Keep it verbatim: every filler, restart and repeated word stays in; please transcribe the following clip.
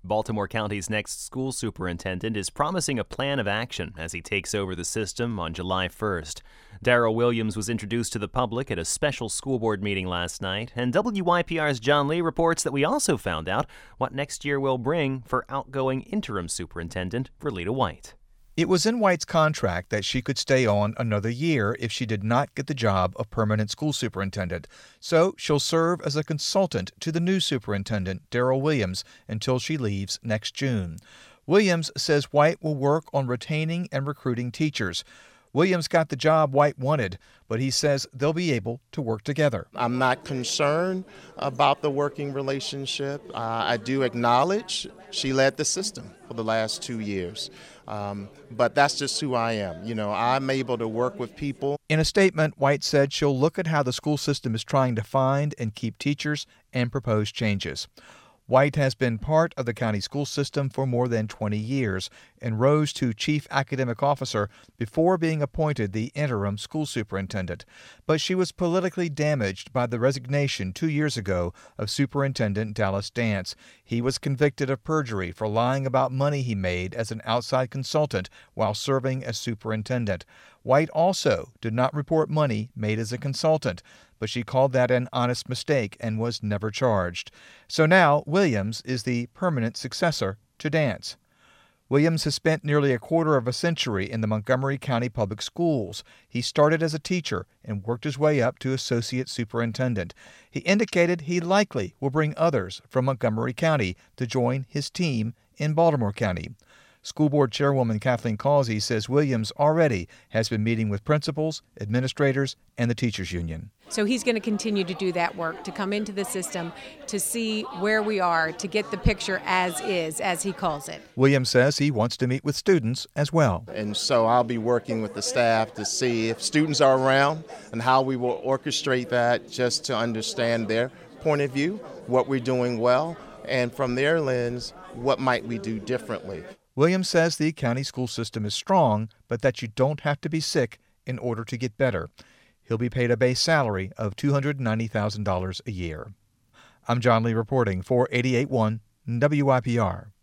Baltimore County's next school superintendent is promising a plan of action as he takes over the system on July first. Darrell Williams was introduced to the public at a special school board meeting last night, and W Y P R's John Lee reports that we also found out what next year will bring for outgoing interim superintendent Verlita White. It was in White's contract that she could stay on another year if she did not get the job of permanent school superintendent. So she'll serve as a consultant to the new superintendent, Darrell Williams, until she leaves next June. Williams says White will work on retaining and recruiting teachers. Williams got the job White wanted, but he says they'll be able to work together. I'm not concerned about the working relationship. Uh, I do acknowledge she led the system for the last two years. Um, but that's just who I am. You know, I'm able to work with people. In a statement, White said she'll look at how the school system is trying to find and keep teachers and propose changes. White has been part of the county school system for more than twenty years and rose to chief academic officer before being appointed the interim school superintendent. But she was politically damaged by the resignation two years ago of Superintendent Dallas Dance. He was convicted of perjury for lying about money he made as an outside consultant while serving as superintendent. White also did not report money made as a consultant, but she called that an honest mistake and was never charged. So now Williams is the permanent successor to Dance. Williams has spent nearly a quarter of a century in the Montgomery County Public Schools. He started as a teacher and worked his way up to associate superintendent. He indicated he likely will bring others from Montgomery County to join his team in Baltimore County. School Board Chairwoman Kathleen Causey says Williams already has been meeting with principals, administrators, and the teachers union. So he's going to continue to do that work, to come into the system, to see where we are, to get the picture as is, as he calls it. Williams says he wants to meet with students as well. And so I'll be working with the staff to see if students are around and how we will orchestrate that, just to understand their point of view, what we're doing well, and from their lens, what might we do differently. Williams says the county school system is strong, but that you don't have to be sick in order to get better. He'll be paid a base salary of two hundred ninety thousand dollars a year. I'm John Lee reporting for eighty-eight point one W Y P R.